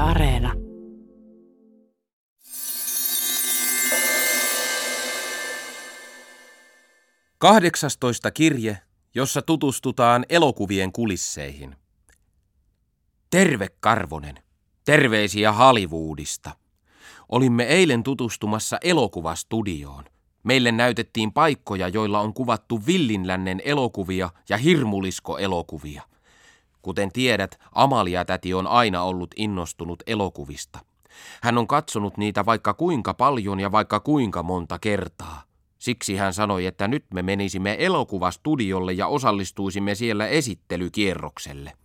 Areena. Kahdeksastoista kirje, jossa tutustutaan elokuvien kulisseihin. Terve Karvonen. Terveisiä Hollywoodista. Olimme eilen tutustumassa elokuvastudioon. Meille näytettiin paikkoja, joilla on kuvattu Villinlännen elokuvia ja Hirmulisko-elokuvia. Kuten tiedät, Amalia-täti on aina ollut innostunut elokuvista. Hän on katsonut niitä vaikka kuinka paljon ja vaikka kuinka monta kertaa. Siksi hän sanoi, että nyt me menisimme elokuvastudiolle ja osallistuisimme siellä esittelykierrokselle.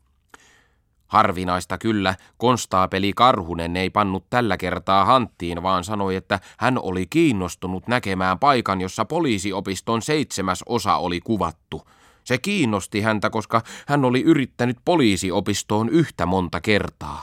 Harvinaista kyllä, konstaapeli Karhunen ei pannut tällä kertaa hanttiin, vaan sanoi, että hän oli kiinnostunut näkemään paikan, jossa poliisiopiston 7. osa oli kuvattu. Se kiinnosti häntä, koska hän oli yrittänyt poliisiopistoon yhtä monta kertaa.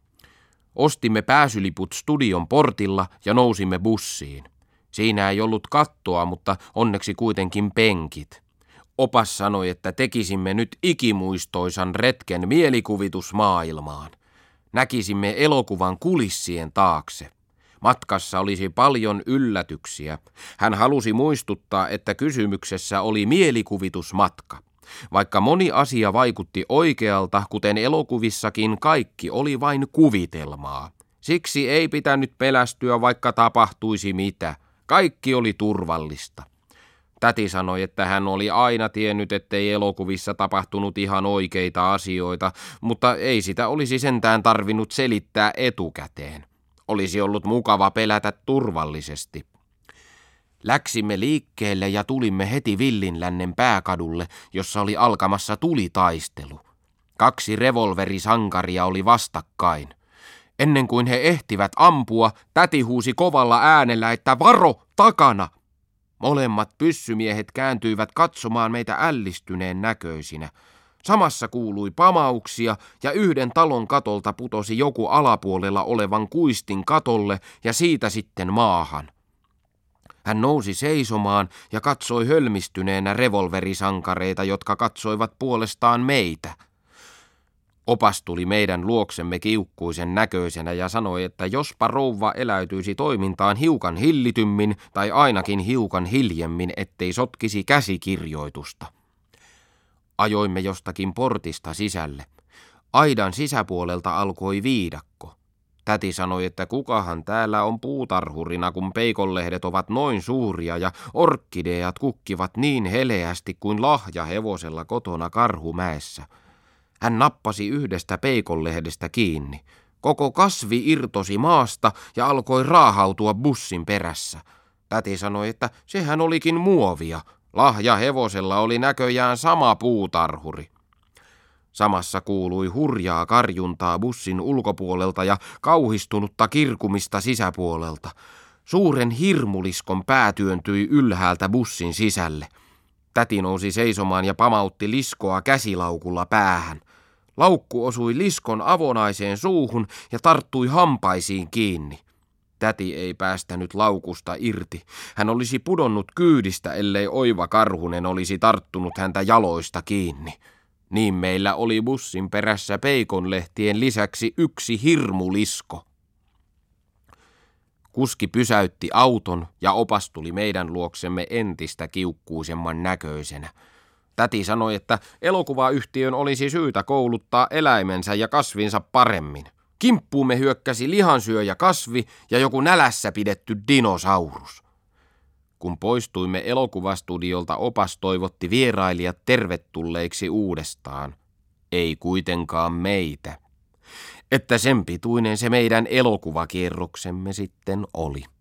Ostimme pääsyliput studion portilla ja nousimme bussiin. Siinä ei ollut kattoa, mutta onneksi kuitenkin penkit. Opas sanoi, että tekisimme nyt ikimuistoisan retken mielikuvitusmaailmaan. Näkisimme elokuvan kulissien taakse. Matkassa olisi paljon yllätyksiä. Hän halusi muistuttaa, että kysymyksessä oli mielikuvitusmatka. Vaikka moni asia vaikutti oikealta, kuten elokuvissakin, kaikki oli vain kuvitelmaa. Siksi ei pitänyt pelästyä, vaikka tapahtuisi mitä. Kaikki oli turvallista. Täti sanoi, että hän oli aina tiennyt, ettei elokuvissa tapahtunut ihan oikeita asioita, mutta ei sitä olisi sentään tarvinnut selittää etukäteen. Olisi ollut mukava pelätä turvallisesti. Läksimme liikkeelle ja tulimme heti Villinlännen pääkadulle, jossa oli alkamassa tulitaistelu. 2 revolverisankaria oli vastakkain. Ennen kuin he ehtivät ampua, täti huusi kovalla äänellä, että varo, takana! Molemmat pyssymiehet kääntyivät katsomaan meitä ällistyneen näköisinä. Samassa kuului pamauksia ja yhden talon katolta putosi joku alapuolella olevan kuistin katolle ja siitä sitten maahan. Hän nousi seisomaan ja katsoi hölmistyneenä revolverisankareita, jotka katsoivat puolestaan meitä. Opas tuli meidän luoksemme kiukkuisen näköisenä ja sanoi, että jospa rouva eläytyisi toimintaan hiukan hillitymmin tai ainakin hiukan hiljemmin, ettei sotkisi käsikirjoitusta. Ajoimme jostakin portista sisälle. Aidan sisäpuolelta alkoi viidakko. Täti sanoi, että kukahan täällä on puutarhurina, kun peikonlehdet ovat noin suuria ja orkkideat kukkivat niin heleästi kuin lahja hevosella kotona Karhumäessä. Hän nappasi yhdestä peikonlehdestä kiinni. Koko kasvi irtosi maasta ja alkoi raahautua bussin perässä. Täti sanoi, että sehän olikin muovia. Lahja hevosella oli näköjään sama puutarhuri. Samassa kuului hurjaa karjuntaa bussin ulkopuolelta ja kauhistunutta kirkumista sisäpuolelta. Suuren hirmuliskon pää työntyi ylhäältä bussin sisälle. Täti nousi seisomaan ja pamautti liskoa käsilaukulla päähän. Laukku osui liskon avonaiseen suuhun ja tarttui hampaisiin kiinni. Täti ei päästänyt laukusta irti. Hän olisi pudonnut kyydistä, ellei oiva Karhunen olisi tarttunut häntä jaloista kiinni. Niin meillä oli bussin perässä peikonlehtien lisäksi 1 hirmulisko. Kuski pysäytti auton ja opas tuli meidän luoksemme entistä kiukkuisemman näköisenä. Täti sanoi, että elokuvayhtiön olisi syytä kouluttaa eläimensä ja kasvinsa paremmin. Kimppuumme hyökkäsi lihansyöjä kasvi ja joku nälässä pidetty dinosaurus. Kun poistuimme elokuvastudiolta, opas toivotti vierailijat tervetulleiksi uudestaan. Ei kuitenkaan meitä. Että sen pituinen se meidän elokuvakierroksemme sitten oli.